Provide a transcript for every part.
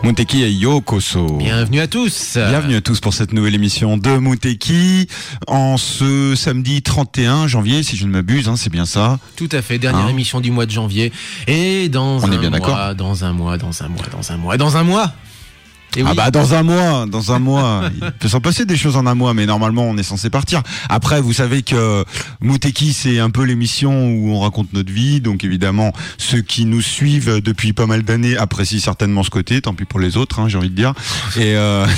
Muteki et Yokoso. Bienvenue à tous. Bienvenue à tous pour cette nouvelle émission de Muteki en ce samedi 31 janvier, si je ne m'abuse, c'est bien ça. Tout à fait, dernière émission du mois de janvier. Et dans On un est bien mois, d'accord. dans un mois. Et oui. Dans un mois. Il peut s'en passer des choses en un mois, mais normalement on est censé partir. Après, vous savez que Muteki, c'est un peu l'émission où on raconte notre vie, donc évidemment ceux qui nous suivent depuis pas mal d'années apprécient certainement ce côté. Tant pis pour les autres, j'ai envie de dire. Et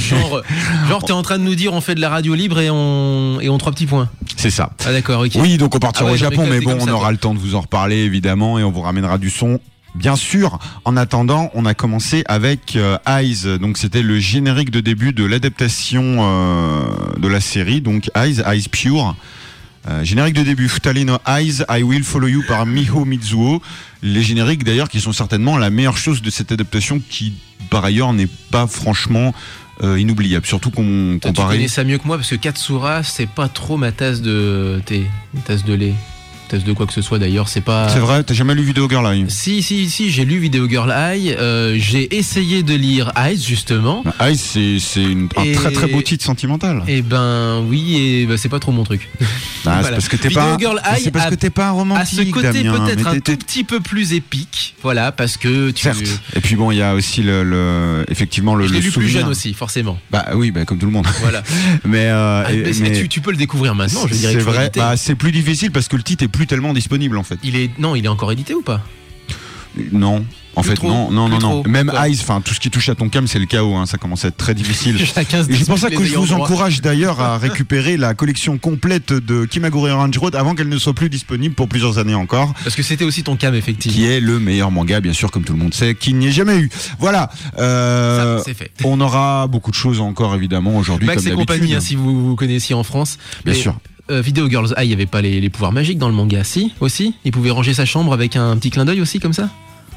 genre t'es en train de nous dire on fait de la radio libre et on 3 petits points. c'est ça. Ah d'accord, ok. Oui, donc on partira au Japon, mais bon, comme on ça, aura toi. le temps de vous en reparler évidemment, et on vous ramènera du son. Bien sûr, en attendant, on a commencé avec Eyes, donc c'était le générique de début de l'adaptation de la série, donc Eyes Pure. Générique de début, Futale no Eyes, I Will Follow You par Miho Mizuo. Les génériques d'ailleurs qui sont certainement la meilleure chose de cette adaptation qui, par ailleurs, n'est pas franchement inoubliable. Surtout qu'on Toi, tu comparait... connais ça mieux que moi parce que Katsura, c'est pas trop ma tasse de thé, une tasse de lait. Tasse de quoi que ce soit d'ailleurs, c'est pas... C'est vrai, t'as jamais lu Video Girl Eye? Si, j'ai lu Video Girl Eye, j'ai essayé de lire Eyes justement. Eyes, c'est un très très beau titre sentimental. Et ben oui, et ben, c'est pas trop mon truc. Voilà. C'est parce que t'es pas un romantique. À ce côté Damien, peut-être mais un tout petit peu plus épique, voilà, parce que tu... Certes. Et puis bon, il y a aussi effectivement le Je l'ai lu plus souvenir. jeune aussi, forcément. Bah oui, comme tout le monde. Voilà. mais tu peux le découvrir maintenant, je dirais. C'est qu'il faut vrai. éditer. C'est plus difficile parce que le titre est plus tellement disponible en fait. Il est encore édité ou pas? Non. En Plus fait, trop, non. plus trop. Même Quoi. Eyes, tout ce qui touche à ton cam, c'est le chaos. Ça commence à être très difficile. Chacun se Et c'est pour dispute ça que les je ayants vous droit. encourage d'ailleurs à récupérer la collection complète de Kimagure Orange Road avant qu'elle ne soit plus disponible pour plusieurs années encore. Parce que c'était aussi ton cam, effectivement. Qui est le meilleur manga, bien sûr, comme tout le monde sait, qu'il n'y ait jamais eu. Voilà. Ça, c'est fait. On aura beaucoup de choses encore, évidemment, aujourd'hui, Max comme et d'habitude. compagnie, si vous connaissiez en France. Bien Mais, sûr. Video Girls Eye, il n'y avait pas les pouvoirs magiques dans le manga, si, aussi. Il pouvait ranger sa chambre avec un petit clin d'œil aussi, comme ça.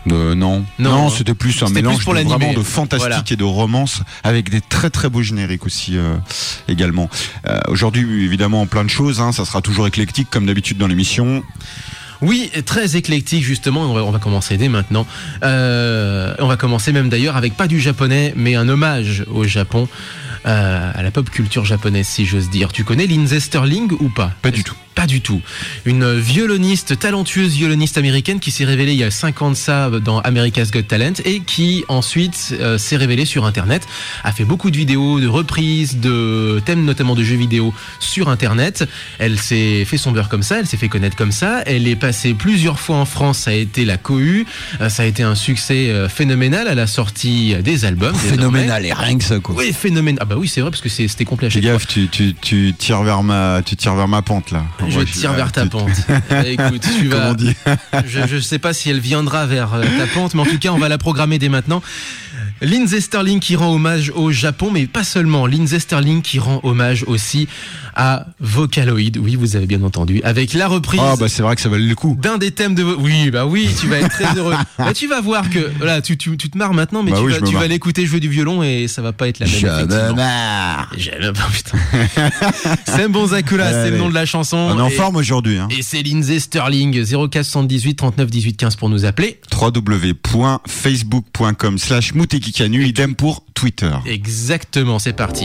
Non, c'était plus un C'était mélange plus pour vraiment l'animé. de fantastique Voilà. et de romance avec des très très beaux génériques aussi également. Aujourd'hui, évidemment, plein de choses. Ça sera toujours éclectique comme d'habitude dans l'émission. Oui, très éclectique justement, on va commencer dès maintenant. On va commencer même d'ailleurs avec pas du japonais, mais un hommage au Japon, à la pop culture japonaise si j'ose dire. Tu connais Lindsey Sterling ou pas? Pas du tout. Pas du tout. Une talentueuse violoniste américaine qui s'est révélée il y a 5 ans de ça dans America's Got Talent et qui ensuite s'est révélée sur Internet, a fait beaucoup de vidéos, de reprises, de thèmes notamment de jeux vidéo sur Internet. Elle s'est fait son beurre comme ça, elle s'est fait connaître comme ça. Elle est passée plusieurs fois en France, ça a été la cohue, ça a été un succès phénoménal. Elle a sorti des albums. Phénoménal, et rien que ça, quoi. Oui, phénoménal. Ah bah oui, c'est vrai parce que c'était complet à Fais chaque fois. gaffe, tu tires vers ma pente là. Je tire vers ta pente. Écoute, tu vas. Comment on dit? Je sais pas si elle viendra vers ta pente, mais en tout cas, on va la programmer dès maintenant. Lindsey Sterling qui rend hommage au Japon, mais pas seulement. Lindsey Sterling qui rend hommage aussi à Vocaloid. Oui, vous avez bien entendu. Avec la reprise. Ah bah c'est vrai que ça valait le coup. D'un des thèmes de... Oui, tu vas être très heureux. Bah, tu vas voir que... Voilà, tu te marres maintenant, mais Bah oui, tu vas l'écouter jouer du violon et ça va pas être la même. Je me effectivement. marre. Putain. Sem Zakula, c'est le nom de la chanson. On est en forme aujourd'hui. Et c'est Lindsey Sterling, 0478 39 18 15 pour nous appeler. www.facebook.com/mutekikanu, idem pour Twitter. Exactement, c'est parti.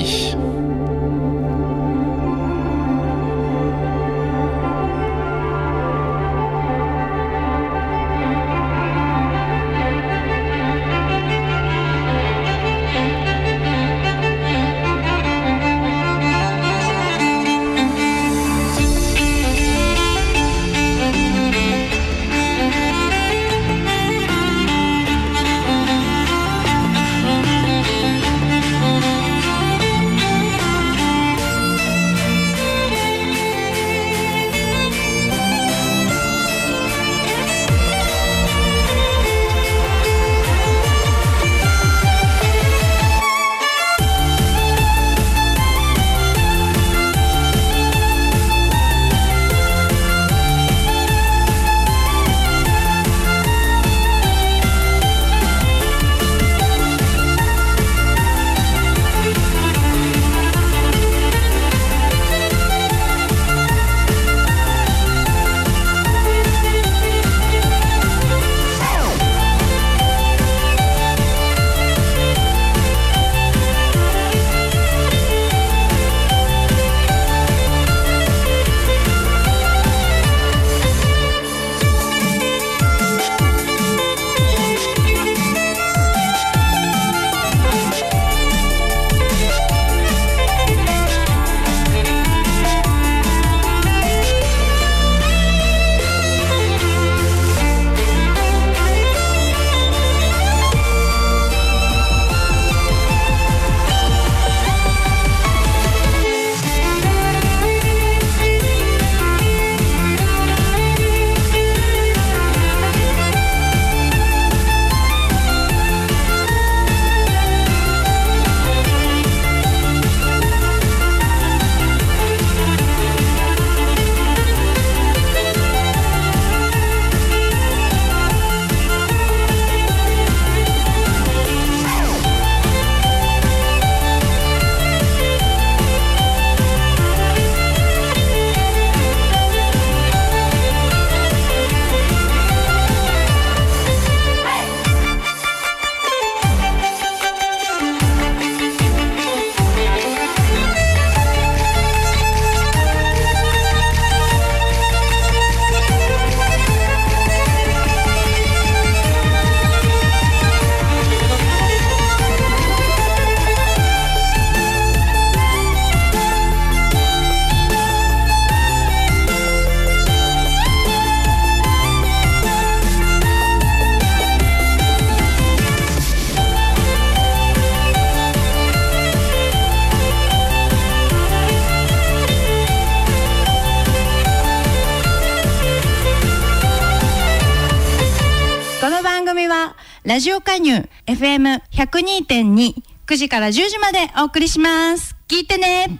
ラジオ加入 FM102.2 9時から10時までお送りします。聞いてね。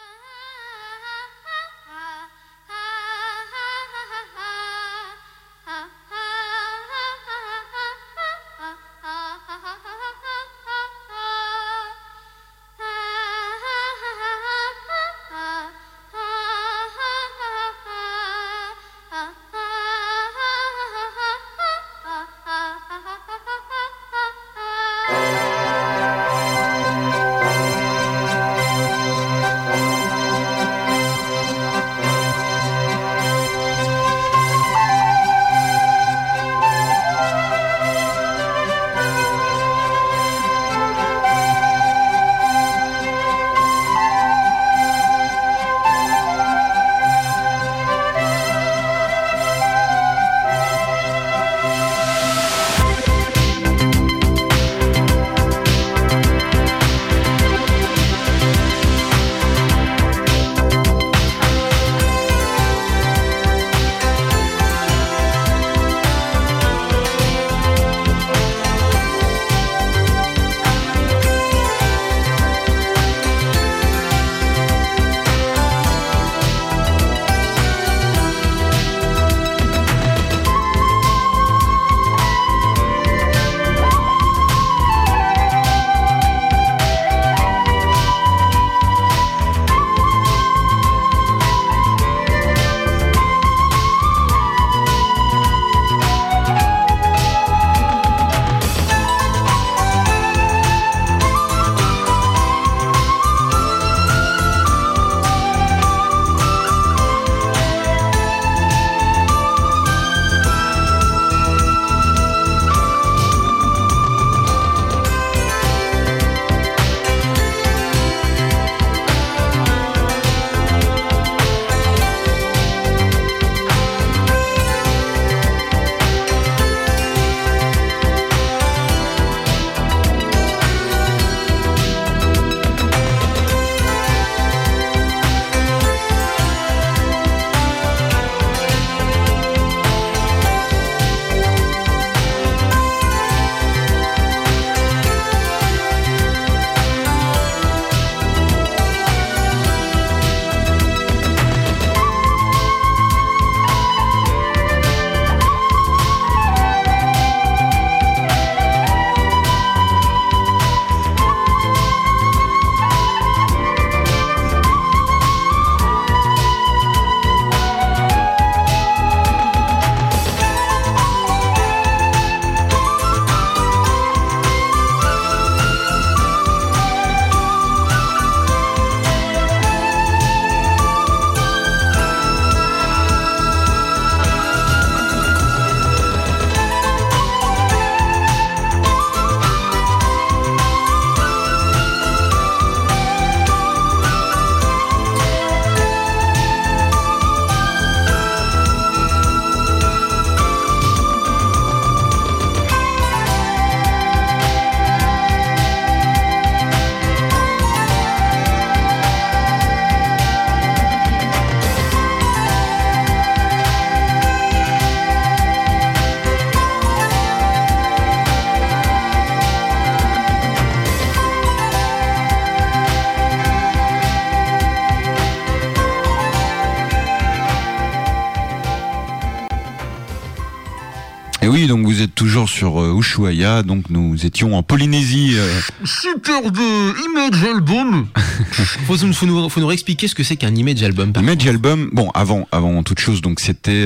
Et oui, donc vous êtes toujours sur Ushuaïa, donc nous étions en Polynésie. Super de Image Album. faut nous réexpliquer ce que c'est qu'un Image Album. Image Album, bon, avant toute chose, donc c'était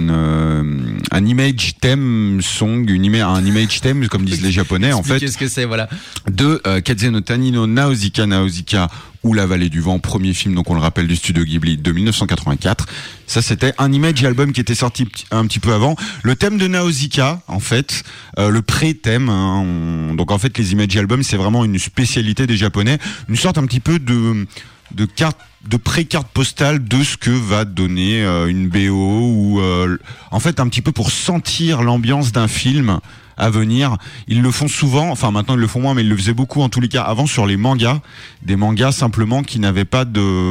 un image theme song, un image theme, comme disent les Japonais, en fait. Qu'est-ce que c'est, voilà. De Kaze Tani no Nausicaa ou La Vallée du Vent, premier film, donc on le rappelle, du studio Ghibli de 1984. Ça, c'était un image album qui était sorti un petit peu avant. Le thème de Nausicaa, en fait, le pré-thème, hein, donc en fait, les image albums, c'est vraiment une spécialité des Japonais, une sorte un petit peu de carte de pré-carte postale de ce que va donner une BO ou en fait un petit peu pour sentir l'ambiance d'un film à venir. Ils le font souvent, enfin maintenant ils le font moins, mais ils le faisaient beaucoup en tous les cas avant sur les mangas, des mangas simplement qui n'avaient pas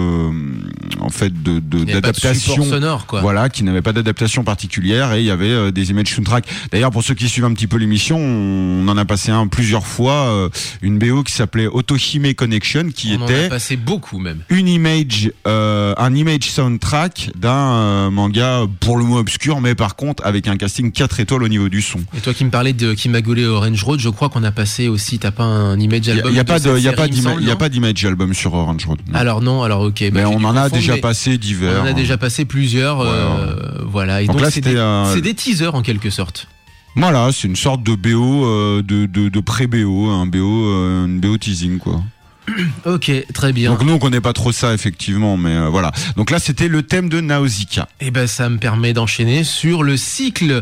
d'adaptation sonore, quoi. Voilà, qui n'avaient pas d'adaptation particulière, et il y avait des image soundtrack. D'ailleurs, pour ceux qui suivent un petit peu l'émission, on en a passé plusieurs fois, une BO qui s'appelait Otohime Connection, qui on était en a passé beaucoup même. un image soundtrack d'un manga pour le mot obscur, mais par contre avec un casting 4 étoiles au niveau du son. Et toi qui me parlais de Kimagure Orange Road, je crois qu'on a passé aussi, t'as pas un image album? Il y a pas d'image album sur Orange Road. Non. Alors non, alors ok. Mais on en a déjà passé divers. On en a déjà passé plusieurs, voilà. Et donc c'est des teasers en quelque sorte. Voilà, c'est une sorte de BO, de pré-BO, une BO teasing, quoi. Ok, très bien. Donc nous on connaît pas trop ça effectivement, mais voilà. Donc là c'était le thème de Nausicaa. Et ben ça me permet d'enchaîner sur le cycle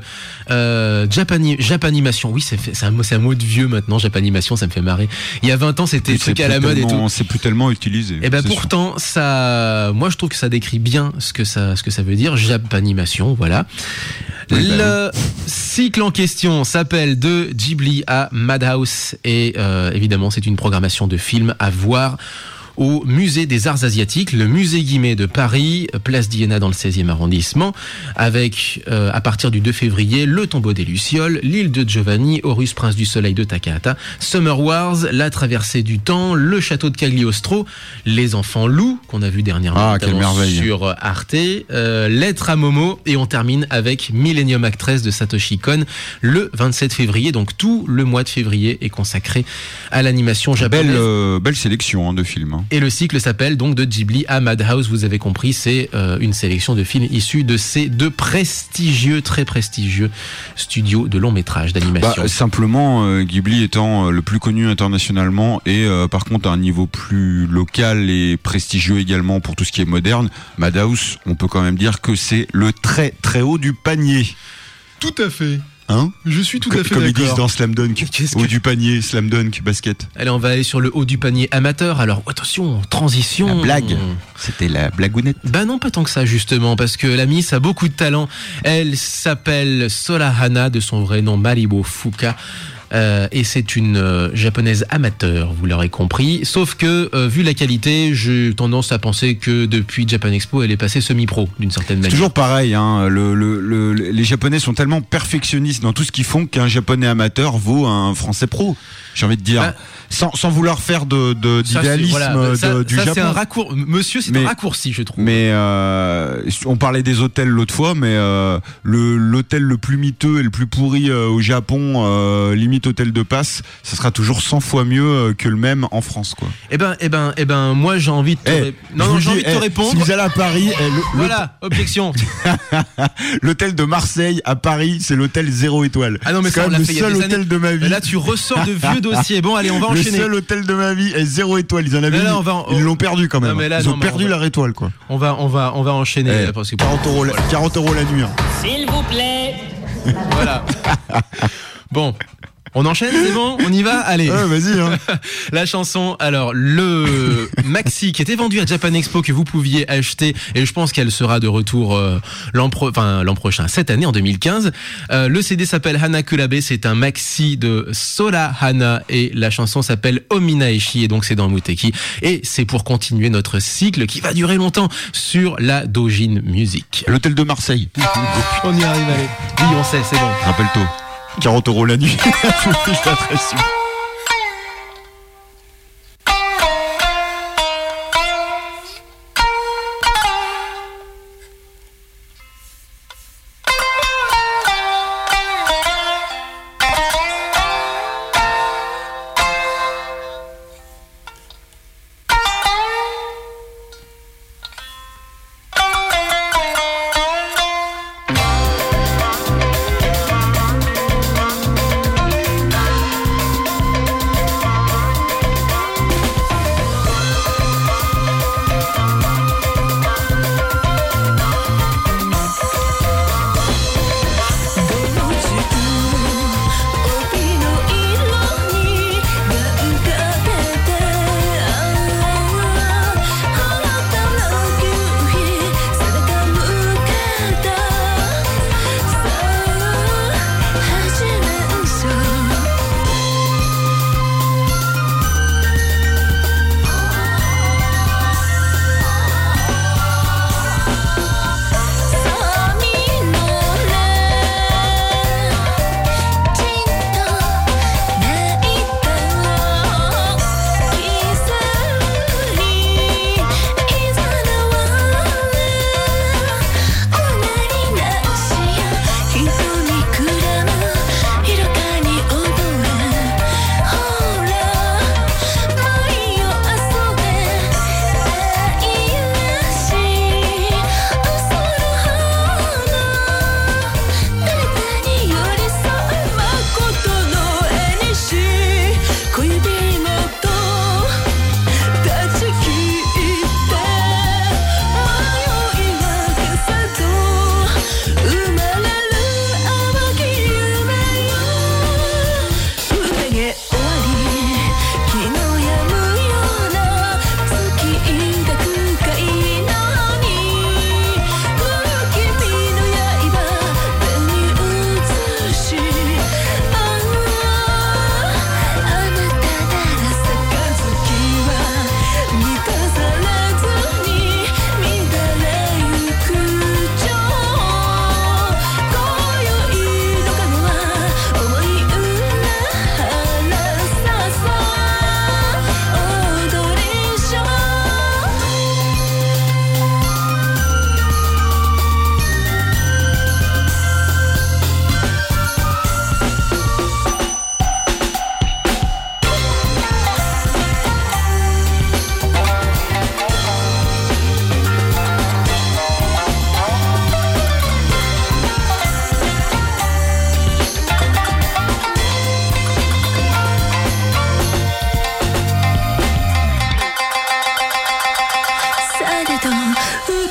Japanimation. Oui, c'est un mot de vieux maintenant. Japanimation, ça me fait marrer. Il y a 20 ans c'était truc à la mode et tout. C'est plus tellement utilisé. Et ben pourtant ça, moi je trouve que ça décrit bien ce que ça veut dire. Japanimation, voilà. Oui, le cycle en question s'appelle De Ghibli à Madhouse et évidemment c'est une programmation de films à voir au musée des arts asiatiques, le musée Guimet de Paris, place d'Iéna dans le 16e arrondissement, avec à partir du 2 février le tombeau des Lucioles, l'île de Giovanni, Horus prince du soleil de Takahata, Summer Wars, la traversée du temps, le château de Cagliostro, les enfants loups qu'on a vu dernièrement sur Arte, Lettre à Momo, et on termine avec Millennium Actress de Satoshi Kon le 27 février. Donc tout le mois de février est consacré à l'animation japonaise. Belle sélection de films. Et le cycle s'appelle donc De Ghibli à Madhouse, vous avez compris, c'est une sélection de films issus de ces deux très prestigieux studios de long métrage d'animation. Simplement, Ghibli étant le plus connu internationalement et par contre à un niveau plus local et prestigieux également pour tout ce qui est moderne, Madhouse, on peut quand même dire que c'est le très très haut du panier. Tout à fait. Hein, je suis tout à fait d'accord. Comme ils disent dans Slam Dunk, haut du panier, Slam Dunk, basket. Allez, on va aller sur le haut du panier amateur. Alors attention, transition. La blague, c'était la blagounette. Bah non, pas tant que ça justement, parce que la Miss a beaucoup de talent. Elle s'appelle Solahana, de son vrai nom Maribo Fuka. Et c'est une japonaise amateur, vous l'aurez compris. Sauf que, vu la qualité, j'ai tendance à penser que depuis Japan Expo, elle est passée semi-pro, d'une certaine manière. C'est toujours pareil, hein. Les Japonais sont tellement perfectionnistes dans tout ce qu'ils font qu'un Japonais amateur vaut un Français pro. J'ai envie de dire. Sans vouloir faire d'idéalisme du Japon. C'est un raccourci. Monsieur, c'est un raccourci, je trouve. Mais on parlait des hôtels l'autre fois, mais l'hôtel le plus miteux et le plus pourri au Japon, limite hôtel de passe, ça sera toujours 100 fois mieux que le même en France, quoi. Eh ben, moi j'ai envie de te répondre. Si vous allez à Paris, voilà, objection. L'hôtel de Marseille à Paris, c'est l'hôtel 0 étoile. Ah non, mais c'est ça, on l'a fait le seul hôtel de ma vie. Mais là, tu ressors de vieux dossiers. Bon, allez, on va enchaîner. Le seul hôtel de ma vie est 0 étoile. Ils en avaient ils l'ont perdu quand même. Ils ont perdu leur étoile, quoi. On va enchaîner. Parce que 40 € la nuit. Hein. S'il vous plaît. Voilà. Bon. On enchaîne, c'est bon? On y va? Allez. Vas-y, hein. La chanson, alors, le maxi qui était vendu à Japan Expo que vous pouviez acheter, et je pense qu'elle sera de retour l'an prochain, cette année, en 2015. Le CD s'appelle Hanakurabe, c'est un maxi de Solahana, et la chanson s'appelle Ominaeshi, et donc c'est dans Muteki. Et c'est pour continuer notre cycle qui va durer longtemps sur la Dojin Music. L'hôtel de Marseille. On y arrive, allez. Oui, on sait, c'est bon. Rappelle-toi. 40 € la nuit. Je t'apprécie.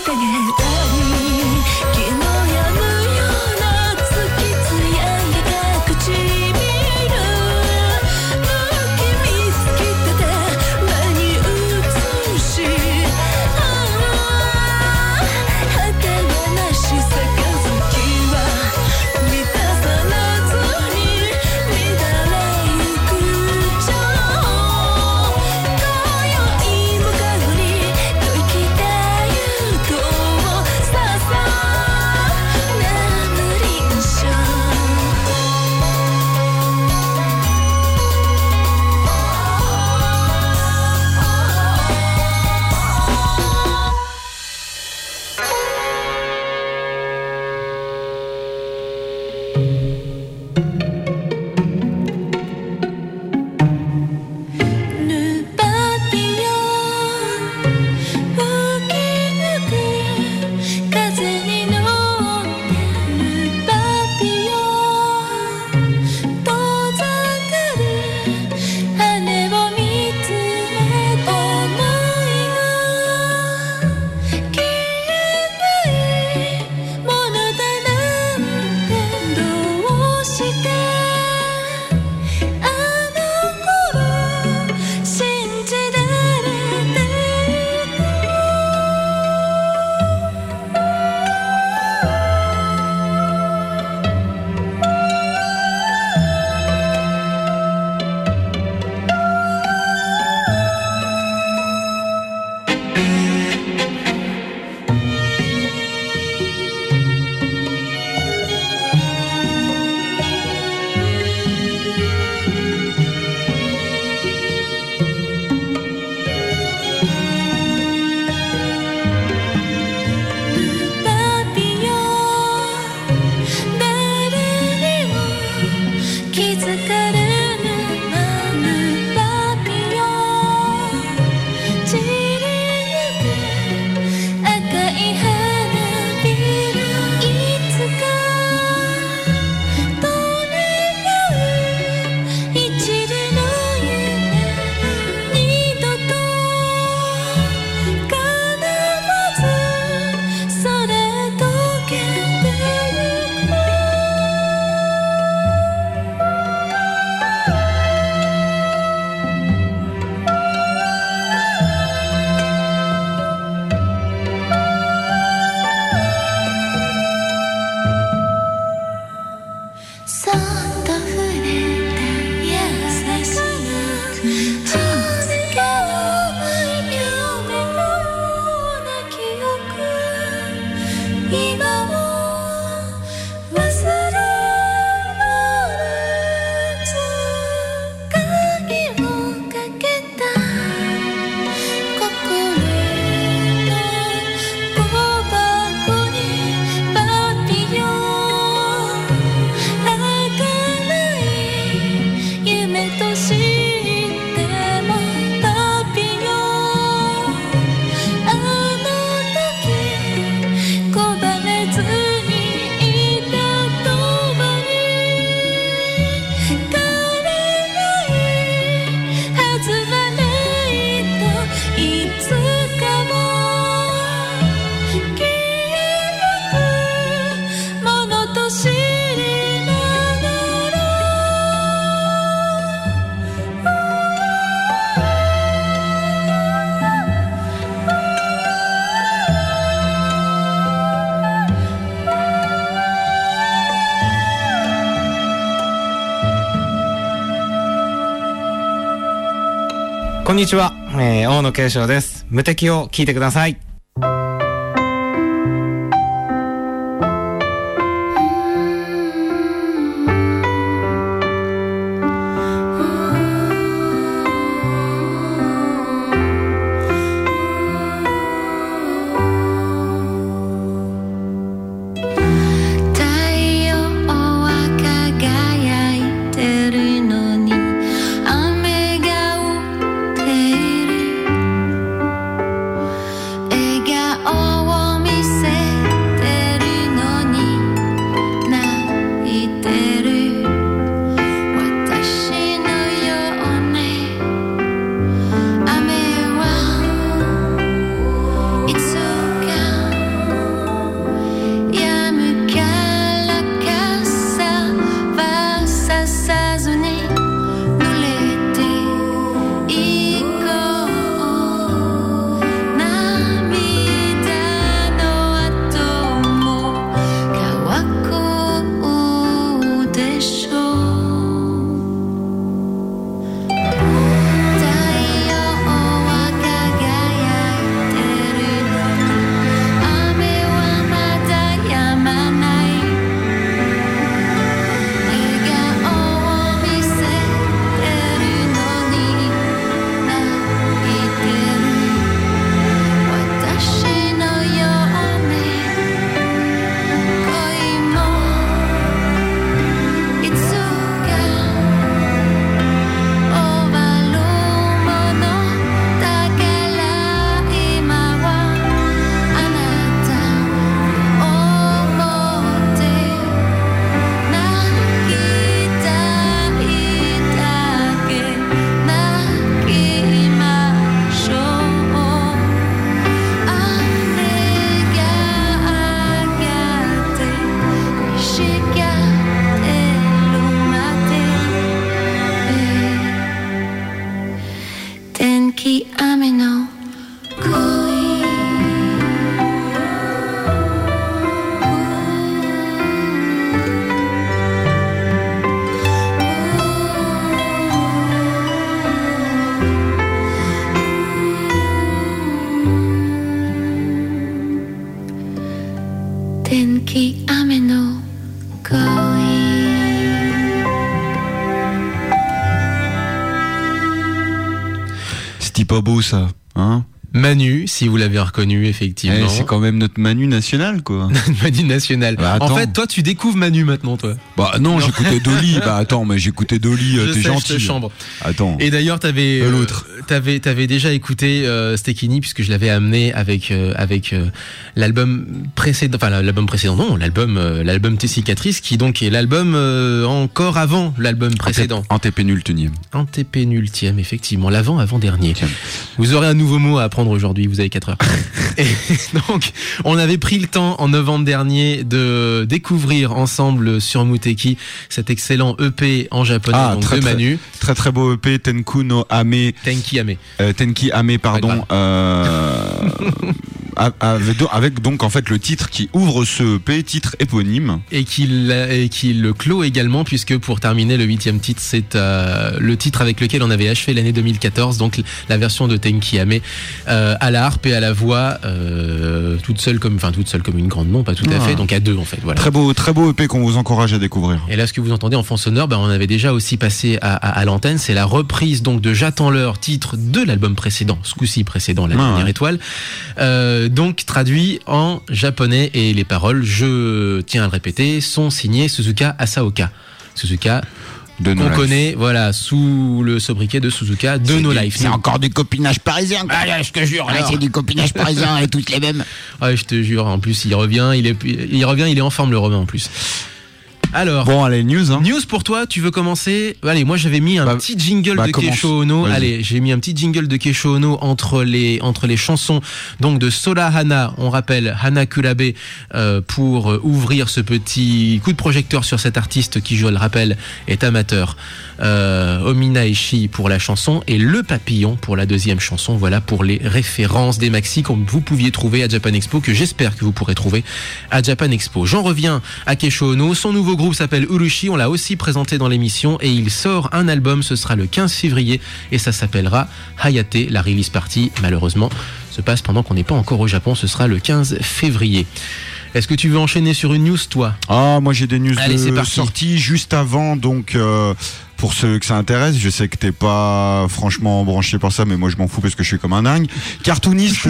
こんにちは、大野慶章です。無敵を聞いてください。 雨が降っている天気雨の恋 C'était pas beau ça, hein? Manu, si vous l'avez reconnu, effectivement. C'est quand même notre Manu national, quoi. Manu national. Bah, en fait, toi, tu découvres Manu maintenant, toi. Bah non, j'écoutais Dolly. Bah attends, mais j'écoutais Dolly, Je t'es sais, gentil. je te chambre. Attends. Et d'ailleurs, l'autre. t'avais déjà écouté Stekini, puisque je l'avais amené avec l'album précédent, enfin l'album précédent, non, l'album Tes cicatrices, qui donc est l'album encore avant l'album précédent. Antépénultième. Antépénultième, effectivement, l'avant-avant-dernier. Vous aurez un nouveau mot à apprendre aujourd'hui, vous avez 4 heures. Et donc, on avait pris le temps en novembre dernier de découvrir ensemble sur Muteki cet excellent EP en japonais, donc très, de Manu. Très très beau EP, Tenku no Ame. Tenki Ame. Tenki Ame, pardon. Avec donc en fait le titre qui ouvre ce EP, titre éponyme. Et qui le clôt également, puisque pour terminer, le 8e titre, c'est le titre avec lequel on avait achevé l'année 2014, donc la version de Tenki Ame, à la harpe et à la voix, toute seule comme une grande, non, pas tout à fait, donc à deux en fait. Voilà. Très beau EP qu'on vous encourage à découvrir. Et là, ce que vous entendez en fond sonore, on avait déjà aussi passé à l'antenne, c'est la reprise donc de J'attends l'heure, titre de l'album précédent, ce coup-ci précédent, La Dernière Étoile, donc traduit en japonais, et les paroles, je tiens à le répéter, sont signées Suzuka Asaoka. Suzuka qu'on connaît, voilà, sous le sobriquet de Suzuka de No Life. C'est encore du copinage parisien. Ah, je te jure, là, c'est du copinage parisien et toutes les mêmes. Ouais, je te jure. En plus, il revient, il est en forme, le Romain, en plus. Alors, bon, allez, news. Hein. News pour toi, tu veux commencer? Allez, moi j'avais mis un petit jingle de Keisho Ono. Allez, j'ai mis un petit jingle de Keisho Ono entre les chansons donc de Sora Hana, on rappelle Hana Kurabe, pour ouvrir ce petit coup de projecteur sur cet artiste qui, je le rappelle, est amateur. Omina Ishii pour la chanson et Le Papillon pour la deuxième chanson. Voilà pour les références des maxi que vous pouviez trouver à Japan Expo, que j'espère que vous pourrez trouver à Japan Expo. J'en reviens à Keisho Ono. Son nouveau groupe s'appelle Urushi, on l'a aussi présenté dans l'émission, et il sort un album, ce sera le 15 février et ça s'appellera Hayate. La release party, malheureusement, se passe pendant qu'on n'est pas encore au Japon, ce sera le 15 février. Est-ce que tu veux enchaîner sur une news, toi? Moi j'ai des news sorties juste avant, donc pour ceux que ça intéresse, je sais que t'es pas franchement branché par ça, mais moi je m'en fous parce que je suis comme un dingue. Cartoonist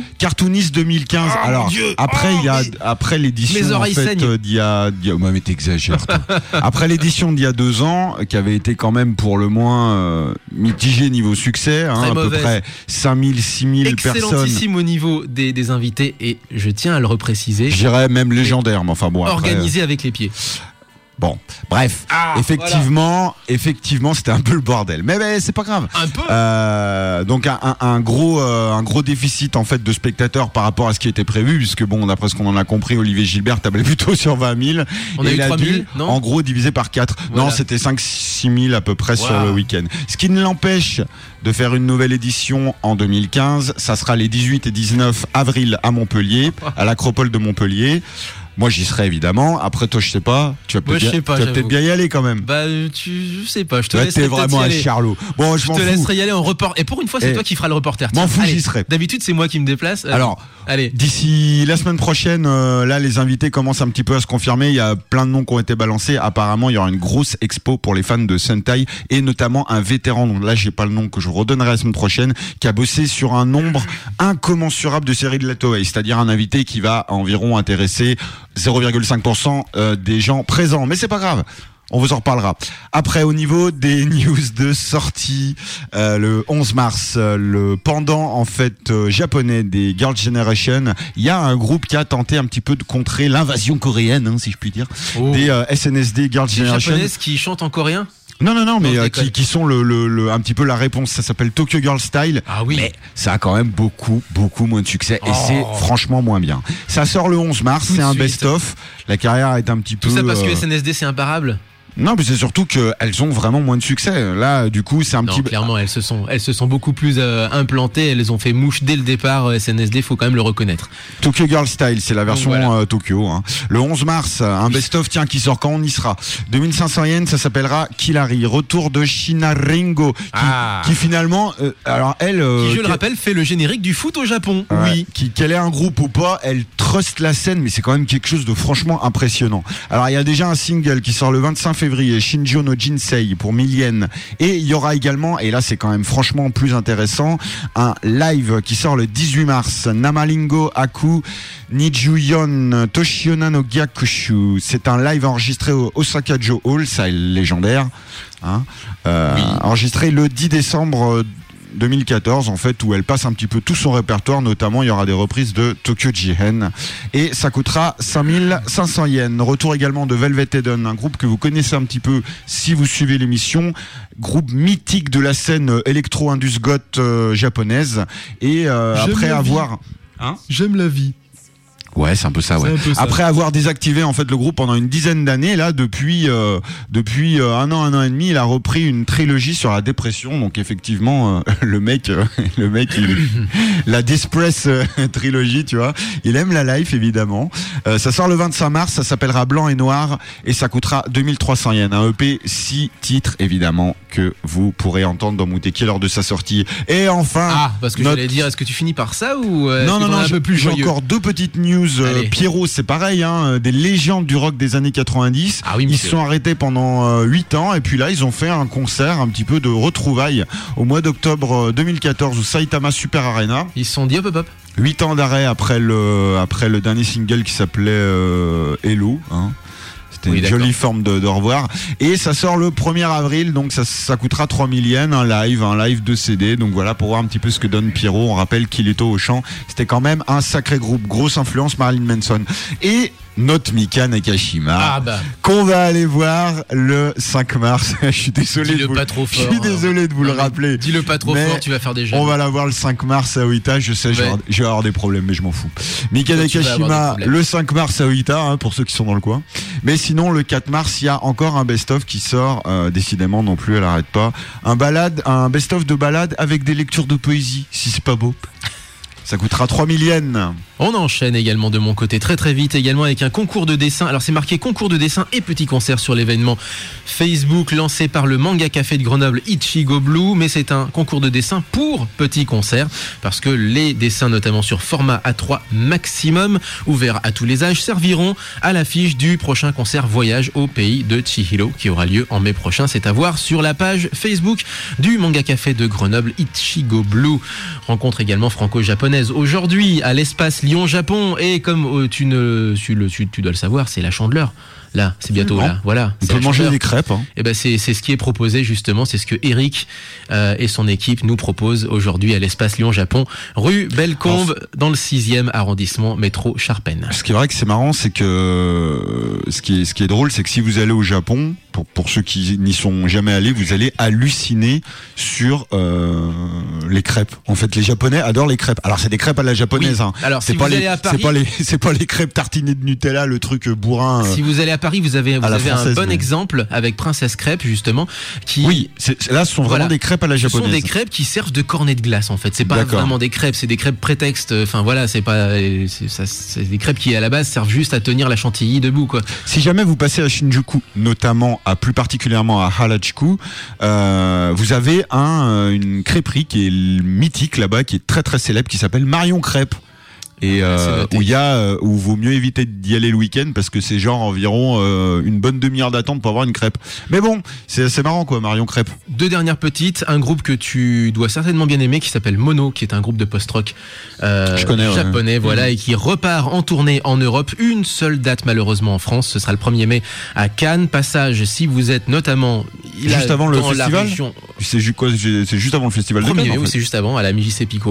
2015. Alors après l'édition en fait d'il y a mais t'exagères. Après l'édition d'il y a 2 ans, qui avait été quand même pour le moins mitigé niveau succès, à peu près 5000, 6000 personnes. Excellentissime au niveau des invités, et je tiens à le repréciser. Je dirais même légendaire, mais enfin bon. Organisé avec les pieds. Bon, bref, effectivement, c'était un peu le bordel, mais c'est pas grave. Un peu. Donc un gros déficit en fait de spectateurs par rapport à ce qui était prévu, puisque bon, d'après ce qu'on en a compris, Olivier Gilbert tablait plutôt sur 20 000. On a eu 3 000, non ? En gros, divisé par 4. Voilà. Non, c'était 5-6 000 à peu près sur le week-end. Ce qui ne l'empêche de faire une nouvelle édition en 2015. Ça sera les 18 et 19 avril à Montpellier, à l'Acropole de Montpellier. Moi, j'y serai évidemment. Après, toi, je sais pas. Tu vas peut-être bien y aller quand même. Je sais pas. Je te laisserai t'es vraiment un charlot. Bon, je te laisserai y aller en report. Et pour une fois, c'est toi qui feras le reporter. M'en fous, j'y serai. D'habitude, c'est moi qui me déplace. Alors, d'ici la semaine prochaine, là, les invités commencent un petit peu à se confirmer. Il y a plein de noms qui ont été balancés. Apparemment, il y aura une grosse expo pour les fans de Sentai et notamment un vétéran. Donc là, j'ai pas le nom que je redonnerai la semaine prochaine, qui a bossé sur un nombre incommensurable de séries de la Toei. C'est-à-dire un invité qui va environ intéresser 0,5% des gens présents, mais c'est pas grave. On vous en reparlera. Après, au niveau des news de sortie, le 11 mars, le pendant en fait japonais des Girls' Generation, il y a un groupe qui a tenté un petit peu de contrer l'invasion coréenne, si je puis dire, des SNSD Girls' Generation. Des japonaises qui chantent en coréen? Non, mais qui sont un petit peu la réponse. Ça s'appelle Tokyo Girl Style. Ah oui. Mais ça a quand même beaucoup moins de succès et c'est franchement moins bien. Ça sort le 11 mars, c'est un best-of. La carrière est un petit peu. Tout ça parce que SNSD c'est imparable. Non, mais c'est surtout qu'elles ont vraiment moins de succès. Là, du coup, c'est un petit... Clairement, elles se sont beaucoup plus implantées. Elles ont fait mouche dès le départ. SNSD, faut quand même le reconnaître. Tokyo Girl Style, c'est la version Voilà. Tokyo. Hein. Le 11 mars, un best-of, tiens, qui sort quand on y sera. 2500 yens, ça s'appellera Killari. Retour de Shina Ringo, qui finalement, alors elle... qui, je le rappelle, fait le générique du foot au Japon. Ouais, qu'elle ait un groupe ou pas, elle truste la scène, mais c'est quand même quelque chose de franchement impressionnant. Alors il y a déjà un single qui sort le 25 février, Shinjo no Jinsei pour 1000 yens, et il y aura également, et là c'est quand même franchement plus intéressant, un live qui sort le 18 mars, Namalingo Aku Nijuyon Toshiona no Gyakushu. C'est un live enregistré au Osaka Joe Hall, ça est légendaire, hein, enregistré le 10 décembre 2014 en fait, où elle passe un petit peu tout son répertoire, notamment il y aura des reprises de Tokyo Jihen et ça coûtera 5500 yens. Retour également de Velvet Eden, un groupe que vous connaissez un petit peu si vous suivez l'émission, groupe mythique de la scène électro-indus goth japonaise, et après avoir... J'aime la vie. Ouais, c'est un peu ça, ouais. Après avoir désactivé en fait le groupe pendant une dizaine d'années, là depuis un an et demi, il a repris une trilogie sur la dépression. Donc effectivement, le mec, la Dispress trilogie, tu vois, il aime la life évidemment. Ça sort le 25 mars, ça s'appellera Blanc et Noir et ça coûtera 2300 yens. Un EP 6 titres évidemment que vous pourrez entendre dans Muteki lors de sa sortie. Et enfin, parce que j'allais dire, est-ce que tu finis par ça ou non, un peu plus j'ai joyeux? encore deux petites news. Pierrot, c'est pareil, hein, des légendes du rock des années 90. Ils se sont arrêtés pendant 8 ans et puis là ils ont fait un concert un petit peu de retrouvailles au mois d'octobre 2014 au Saitama Super Arena. Ils se sont dit hop hop. 8 ans d'arrêt après le dernier single qui s'appelait Hello, hein. C'était une jolie forme de revoir. Et ça sort le 1er avril, donc ça coûtera 3000 yens, un live de CD. Donc voilà, pour voir un petit peu ce que donne Pierrot. On rappelle Kilito au chant. C'était quand même un sacré groupe. Grosse influence Marilyn Manson. Et notre Mika Nakashima, qu'on va aller voir le 5 mars. Je suis désolé. Dis-le pas trop fort. Je suis désolé de vous le rappeler. Dis-le pas trop fort, tu vas faire des jeux. On va la voir le 5 mars à Oita. Je sais, je vais avoir des problèmes, mais je m'en fous. Mika Nakashima, le 5 mars à Oita, hein, pour ceux qui sont dans le coin. Mais sinon, le 4 mars, il y a encore un best-of qui sort. Décidément, non plus, elle arrête pas. Un best-of de balade avec des lectures de poésie, si c'est pas beau. Ça coûtera 3000 yens. On enchaîne également de mon côté très très vite, également avec un concours de dessin. Alors c'est marqué concours de dessin et petit concert sur l'événement Facebook lancé par le Manga Café de Grenoble Ichigo Blue, mais c'est un concours de dessin pour petit concert parce que les dessins notamment sur format A3 maximum, ouverts à tous les âges, serviront à l'affiche du prochain concert Voyage au pays de Chihiro qui aura lieu en mai prochain. C'est à voir sur la page Facebook du Manga Café de Grenoble Ichigo Blue. Rencontre également franco-japonaise aujourd'hui à l'espace Lyon-Japon, et comme tu dois le savoir, c'est la Chandeleur. Là, c'est bientôt là. Voilà. On peut manger des crêpes. Hein. Et ben c'est ce qui est proposé justement. C'est ce que Eric et son équipe nous proposent aujourd'hui à l'espace Lyon-Japon, rue Bellecombe, dans le 6e arrondissement, métro Charpennes. Ce qui est vrai que c'est marrant, c'est que ce qui est drôle, c'est que si vous allez au Japon, pour ceux qui n'y sont jamais allés, vous allez halluciner sur les crêpes. En fait, les Japonais adorent les crêpes. Alors c'est des crêpes à la japonaise. Hein. Alors c'est pas les crêpes tartinées de Nutella, le truc bourrin. Si vous allez à Paris, vous avez un bon exemple avec Princesse Crêpe justement. Là, ce sont vraiment des crêpes à la japonaise. Ce sont des crêpes qui servent de cornet de glace en fait. C'est pas vraiment des crêpes, c'est des crêpes prétexte. Enfin voilà, c'est des crêpes qui à la base servent juste à tenir la chantilly debout quoi. Si jamais vous passez à Shinjuku, notamment plus particulièrement à Harajuku, vous avez une crêperie qui est mythique là-bas, qui est très très célèbre, qui s'appelle Marion Crêpe. Et où vaut mieux éviter d'y aller le week-end parce que c'est genre environ une bonne demi-heure d'attente pour avoir une crêpe. Mais bon, c'est assez marrant quoi, Marion Crêpe. Deux dernières petites, un groupe que tu dois certainement bien aimer qui s'appelle Mono, qui est un groupe de post-rock japonais, voilà, et qui repart en tournée en Europe. Une seule date malheureusement en France, ce sera le 1er mai à Cannes. Passage si vous êtes notamment juste avant le festival. C'est juste avant le festival de Cannes. Oui, c'est juste avant, à la MJC Pico.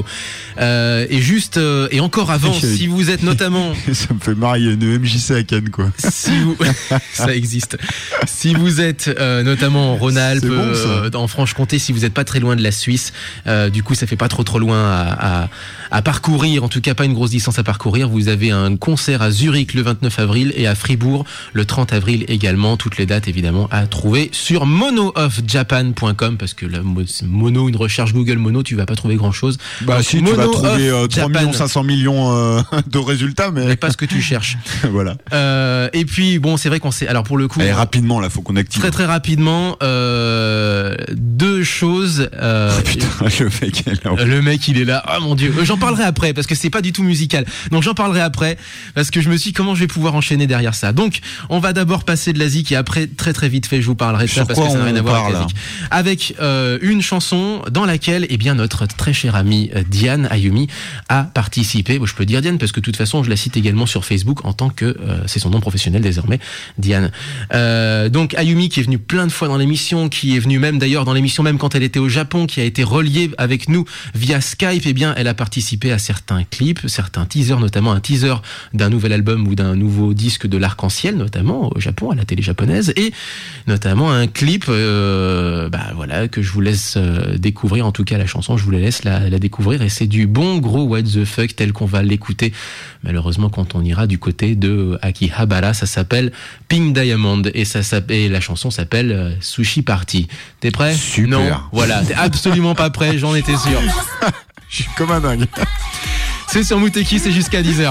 Et encore avant, si vous êtes notamment... Ça me fait marrer, il y a une MJC à Cannes, quoi. Ça existe. Si vous êtes notamment en Rhône-Alpes, en Franche-Comté, si vous n'êtes pas très loin de la Suisse, du coup ça fait pas trop loin à parcourir, en tout cas pas une grosse distance à parcourir. Vous avez un concert à Zurich le 29 avril et à Fribourg le 30 avril également. Toutes les dates évidemment à trouver sur monoofjapan.com, parce que la mono, une recherche Google mono, tu vas pas trouver grand chose. Bah si, tu vas trouver 3 500 millions de résultats, mais pas ce que tu cherches. Voilà. Et puis bon, c'est vrai qu'on sait, alors pour le coup, allez, rapidement là, faut qu'on active. Très rapidement, deux choses. Putain, le mec il est là. Oh mon dieu. J'en parlerai après parce que c'est pas du tout musical. Donc j'en parlerai après parce que je me suis dit comment je vais pouvoir enchaîner derrière ça. Donc on va d'abord passer de l'Asie, et après très vite fait je vous parlerai de ça parce que ça n'a rien à voir avec l'Asie. Avec une chanson dans laquelle notre très chère amie Diane Ayumi a participé. Bon, je peux dire Diane parce que de toute façon je la cite également sur Facebook en tant que c'est son nom professionnel désormais, Diane. Donc Ayumi qui est venue plein de fois dans l'émission, qui est venue même d'ailleurs dans l'émission même quand elle était au Japon, qui a été reliée avec nous via Skype. Bien elle a participé à certains clips, certains teasers, notamment un teaser d'un nouvel album ou d'un nouveau disque de l'Arc-en-Ciel, notamment au Japon, à la télé japonaise, et notamment un clip que je vous laisse découvrir. En tout cas la chanson je vous la laisse la découvrir, et c'est du bon gros what the fuck tel qu'on va l'écouter malheureusement quand on ira du côté de Akihabara. Ça s'appelle Pink Diamond et la chanson s'appelle Sushi Party. T'es prêt? Super. Non, voilà, t'es absolument pas prêt, j'en étais sûr. Je suis comme un dingue. C'est sur Muteki, c'est jusqu'à 10h.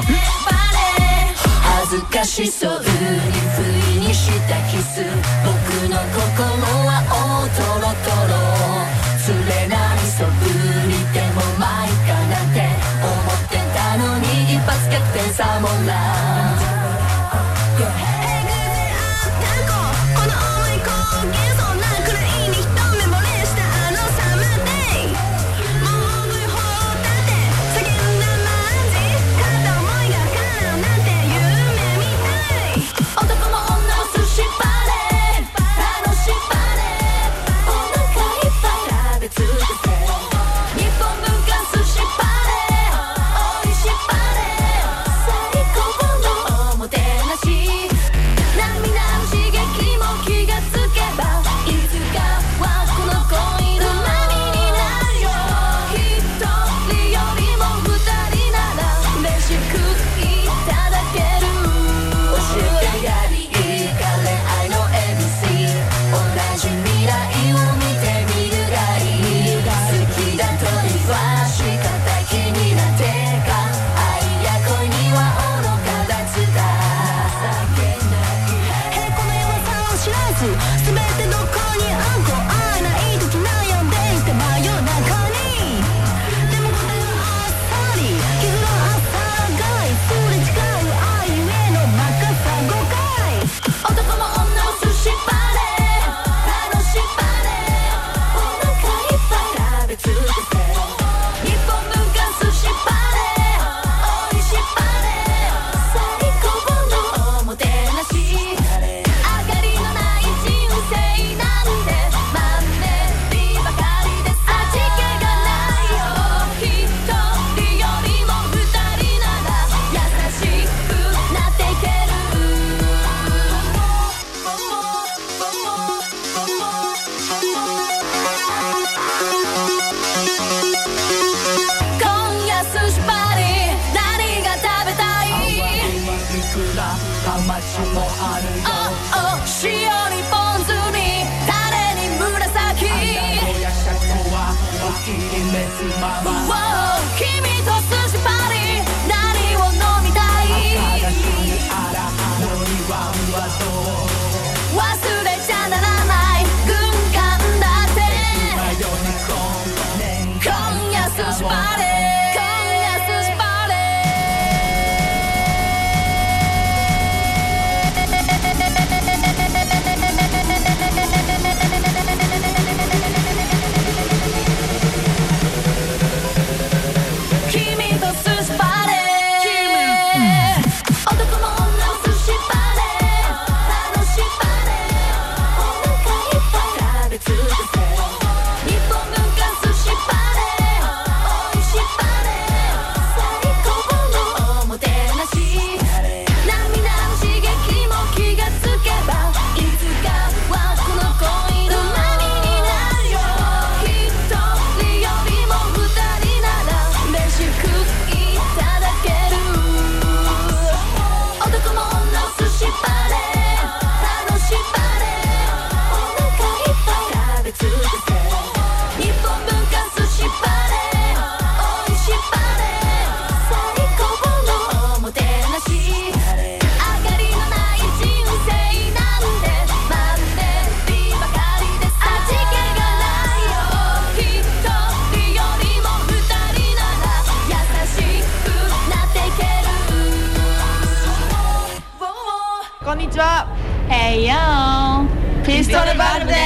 んにちは。Hey yo、ピストルバルブです。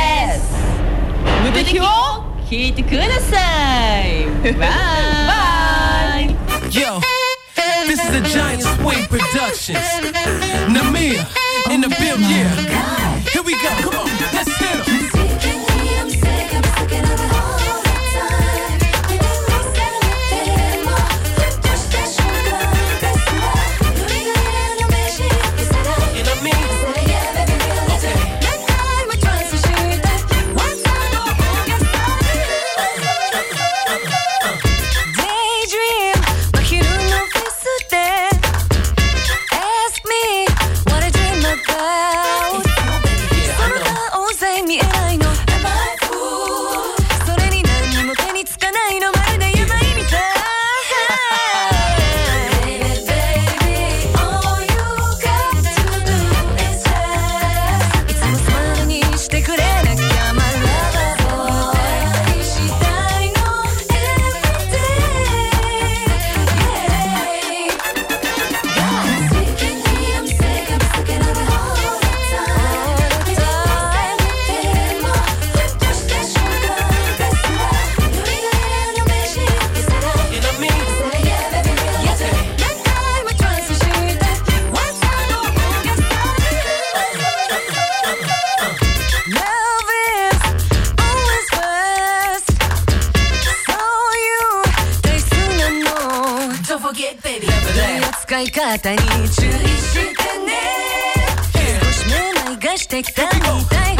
無敵を聞いてください。バイバイ。 Yo, this is a Giant Swing Productions. Namir in the build, yeah. Here we go, come on, let's hit 'em. 使い方に注意してね。少しめまいがしてきたみたい。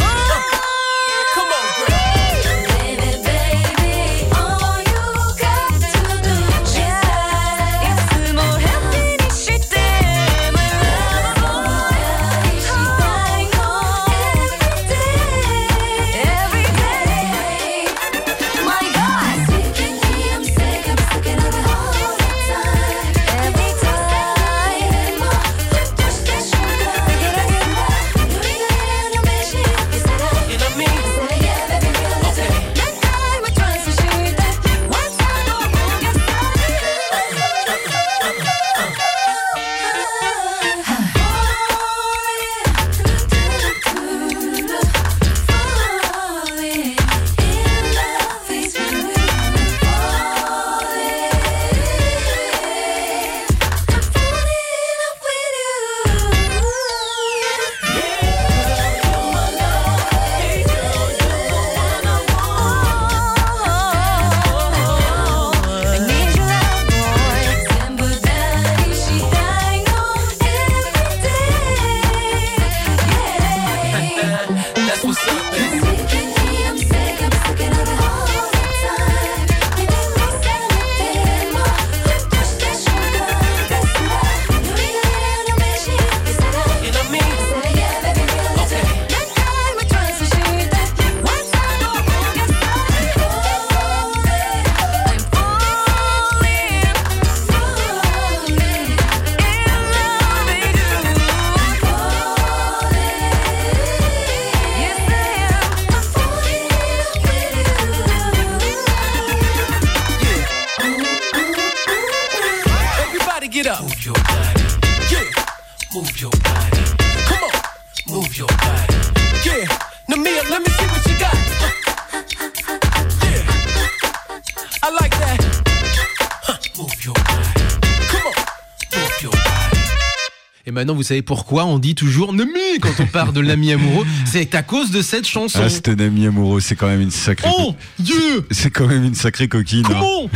Et maintenant, vous savez pourquoi on dit toujours Nami quand on parle de l'ami amoureux. C'est à cause de cette chanson. Ah, c'était un ami amoureux, c'est quand même une sacrée. Oh Dieu, c'est quand même une sacrée coquine. Comment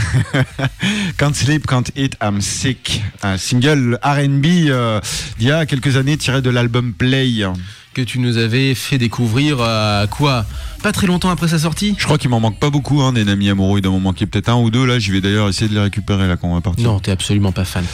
Can't Sleep, Can't Eat, I'm Sick. Un single R&B d'il y a quelques années tiré de l'album Play. Que tu nous avais fait découvrir quoi, pas très longtemps après sa sortie. Je crois qu'il m'en manque pas beaucoup, hein, des amis amoureux. Il doit m'en manquer peut-être un ou deux. Là, je vais d'ailleurs essayer de les récupérer là quand on va partir. Non, t'es absolument pas fan.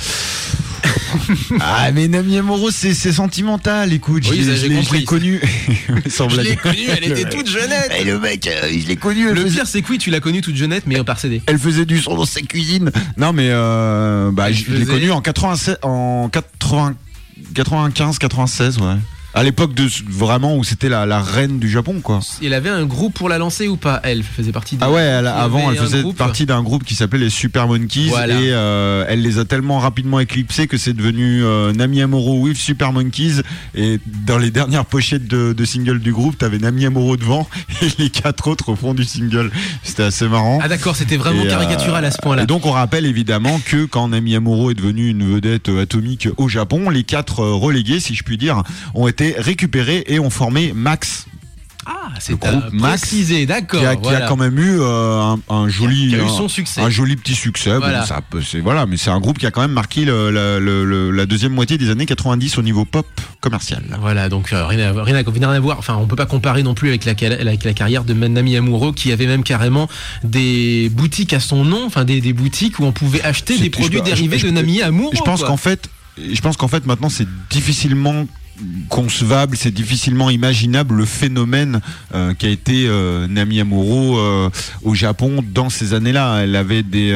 Ah, mais Nami Amuro, c'est sentimental. Écoute, oui, je l'ai connu. Je l'ai connue, elle était toute jeunette. Et le mec, je l'ai connu. Le pire, c'est que oui, tu l'as connue toute jeunette, mais par CD. Elle faisait du son dans sa cuisine. Non, mais je l'ai connue en 96, en 95, 96, ouais. À l'époque de vraiment où c'était la reine du Japon, quoi. Elle avait un groupe pour la lancer ou pas? Elle faisait partie Ah ouais, avant elle faisait partie d'un groupe qui s'appelait les Super Monkeys, voilà. Et elle les a tellement rapidement éclipsés que c'est devenu Nami Amuro with Super Monkeys, et dans les dernières pochettes de singles du groupe, t'avais Nami Amuro devant et les 4 autres au fond du single. C'était assez marrant. Ah d'accord, c'était vraiment caricatural à ce point-là. Et donc on rappelle évidemment que quand Nami Amuro est devenue une vedette atomique au Japon, les 4 relégués, si je puis dire, ont été récupérés et ont formé Max. Ah, c'est le groupe Max, précisé, d'accord. Qui a quand même eu un joli, qui a eu son succès. Un joli petit succès. Voilà. Bon, mais c'est un groupe qui a quand même marqué la deuxième moitié des années 90 au niveau pop commercial. Voilà, donc rien à voir. Enfin, on peut pas comparer non plus avec la carrière de Nami Amuro, qui avait même carrément des boutiques à son nom, enfin des boutiques où on pouvait acheter des produits dérivés de Nami Amuro. Je pense qu'en fait maintenant c'est difficilement concevable, c'est difficilement imaginable le phénomène qui a été Nami Amuro au Japon dans ces années-là. Elle avait des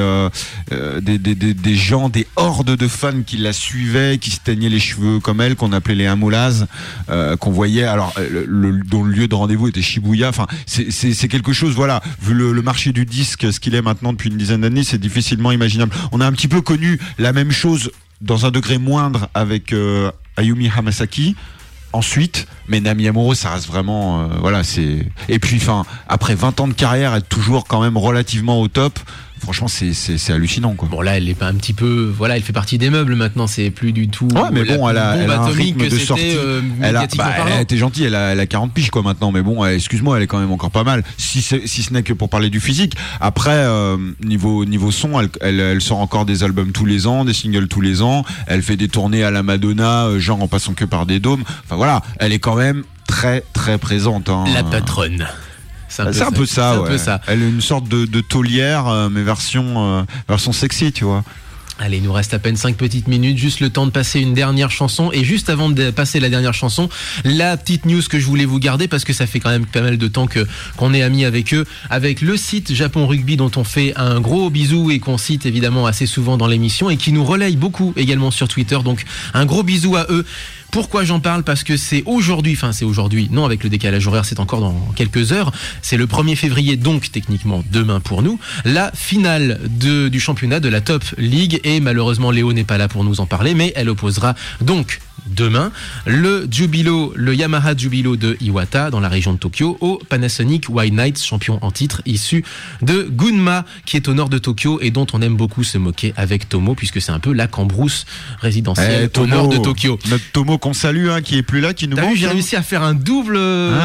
gens, des hordes de fans qui la suivaient, qui se teignaient les cheveux comme elle, qu'on appelait les Amolas, qu'on voyait. Alors dont le lieu de rendez-vous était Shibuya. Enfin, c'est quelque chose. Voilà, vu le marché du disque, ce qu'il est maintenant depuis une dizaine d'années, c'est difficilement imaginable. On a un petit peu connu la même chose dans un degré moindre avec Ayumi Hamasaki. Ensuite, mais Nami Amuro, ça reste vraiment, c'est. Et puis, après 20 ans de carrière, être toujours quand même relativement au top. Franchement, c'est hallucinant, quoi. Bon, là, elle est pas un petit peu, elle fait partie des meubles maintenant. C'est plus du tout. Ouais, mais bon, elle a un rythme de sortie. Elle était gentille. Elle a 40 piges, quoi, maintenant. Mais bon, excuse-moi, elle est quand même encore pas mal. Si ce n'est que pour parler du physique. Après, niveau son, elle sort encore des albums tous les ans, des singles tous les ans. Elle fait des tournées à la Madonna, genre en passant que par des dômes. Enfin voilà, elle est quand même très très présente. Hein. La patronne. C'est un peu ça. Elle est une sorte de taulière, mais version sexy, tu vois. Allez, il nous reste à peine 5 petites minutes, juste le temps de passer une dernière chanson. Et juste avant de passer la dernière chanson, la petite news que je voulais vous garder, parce que ça fait quand même pas mal de temps qu'on est amis avec eux, avec le site Japon Rugby, dont on fait un gros bisou et qu'on cite évidemment assez souvent dans l'émission, et qui nous relaye beaucoup également sur Twitter. Donc un gros bisou à eux. Pourquoi j'en parle? Parce que c'est aujourd'hui, non, avec le décalage horaire, c'est encore dans quelques heures, c'est le 1er février, donc techniquement demain pour nous, la finale du championnat de la Top League, et malheureusement Léo n'est pas là pour nous en parler, mais elle opposera donc demain le Yamaha Jubilo de Iwata dans la région de Tokyo au Panasonic White Knights, champion en titre issu de Gunma, qui est au nord de Tokyo et dont on aime beaucoup se moquer avec Tomo, puisque c'est un peu la cambrousse résidentielle au nord de Tokyo. Notre Tomo qu'on salue, qui est plus là, qui nous manque. J'ai réussi à faire une double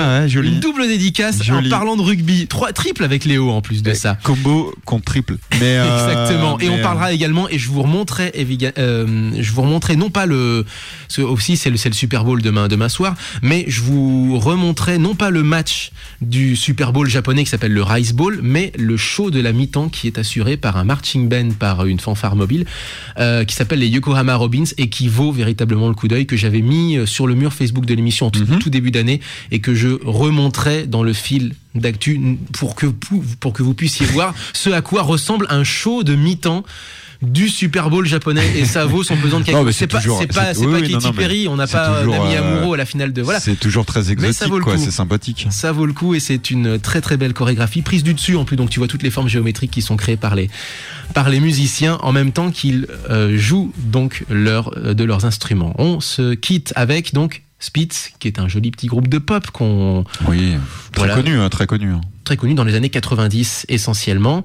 dédicace en parlant de rugby, triple avec Léo en plus de ça. Combo contre triple. Mais exactement. Et on parlera également, et je vous remontrerai non pas aussi c'est le Super Bowl demain soir, mais je vous remontrerai non pas le match du Super Bowl japonais qui s'appelle le Rice Bowl, mais le show de la mi-temps qui est assuré par un marching band, par une fanfare mobile qui s'appelle les Yokohama Robins, et qui vaut véritablement le coup d'œil, que j'avais mis sur le mur Facebook de l'émission en tout début d'année, et que je remonterai dans le fil d'actu pour que vous puissiez voir ce à quoi ressemble un show de mi-temps du Super Bowl japonais, et ça vaut son pesant de cacahuètes. C'est pas Katy Perry, on n'a pas Nami Amuro à la finale de C'est toujours très exotique, c'est sympathique. Ça vaut le coup, et c'est une très très belle chorégraphie prise du dessus en plus, donc tu vois toutes les formes géométriques qui sont créées par les musiciens en même temps qu'ils jouent donc de leurs instruments. On se quitte avec donc Spitz, qui est un joli petit groupe de pop très connu. Très connu dans les années 90 essentiellement.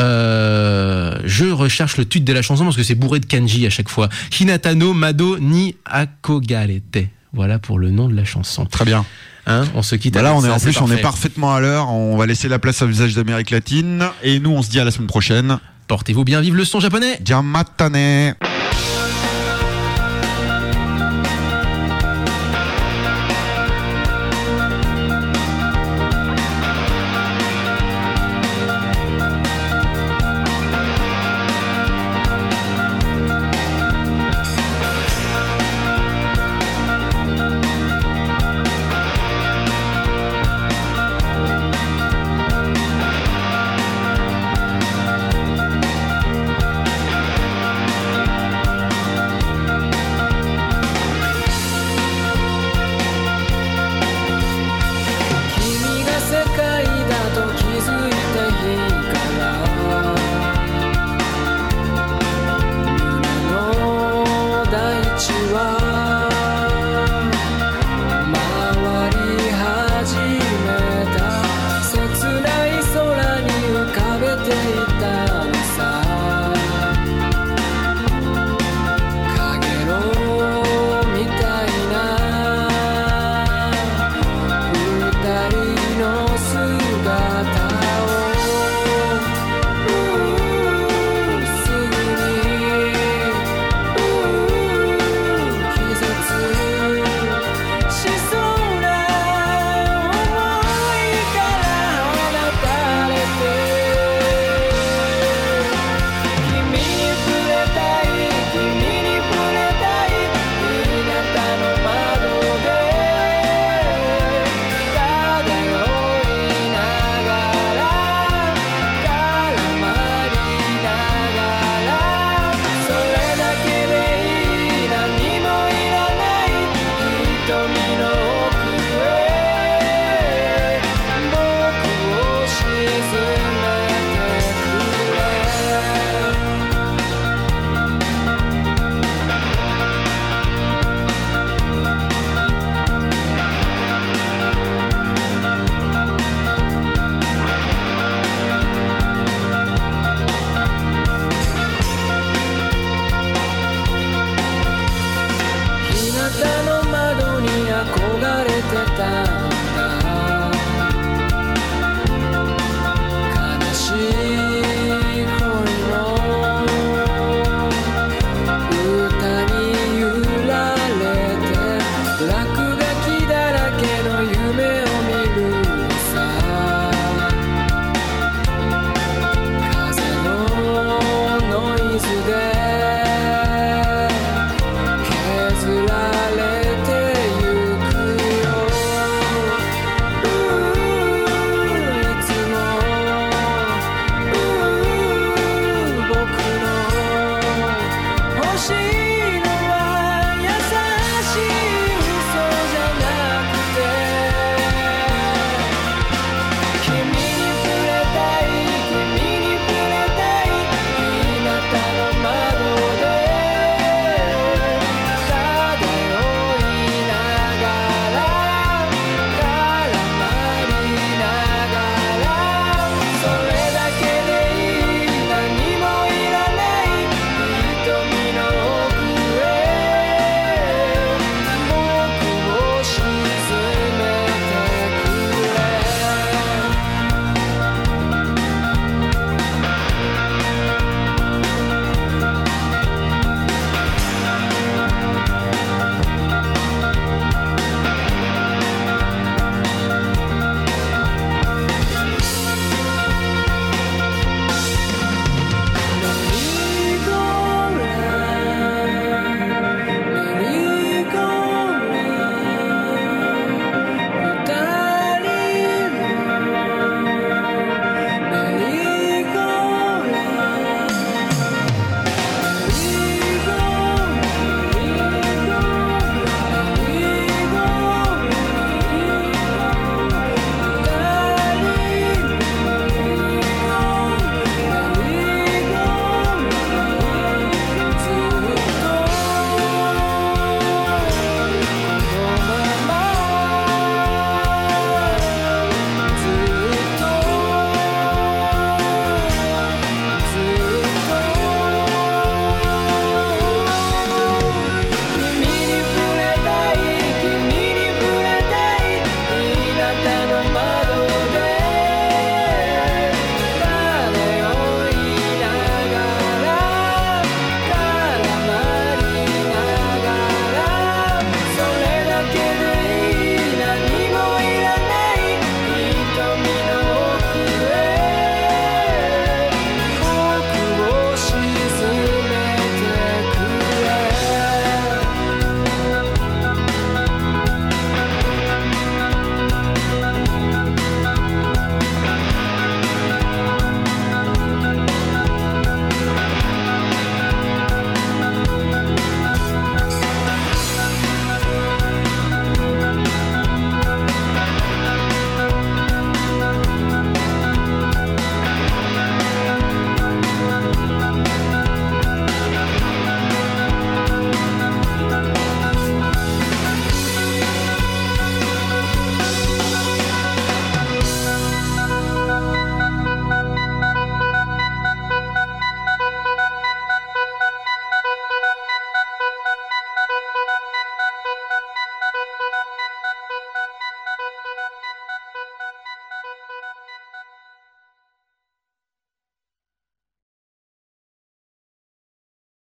Je recherche le titre de la chanson parce que c'est bourré de kanji à chaque fois. Hinata no Mado ni Akogarete. Voilà pour le nom de la chanson. Très bien. On se quitte. Là, on est parfaitement à l'heure. On va laisser la place à l'usage d'Amérique latine, et nous on se dit à la semaine prochaine. Portez-vous bien, vive le son japonais. Jamatane.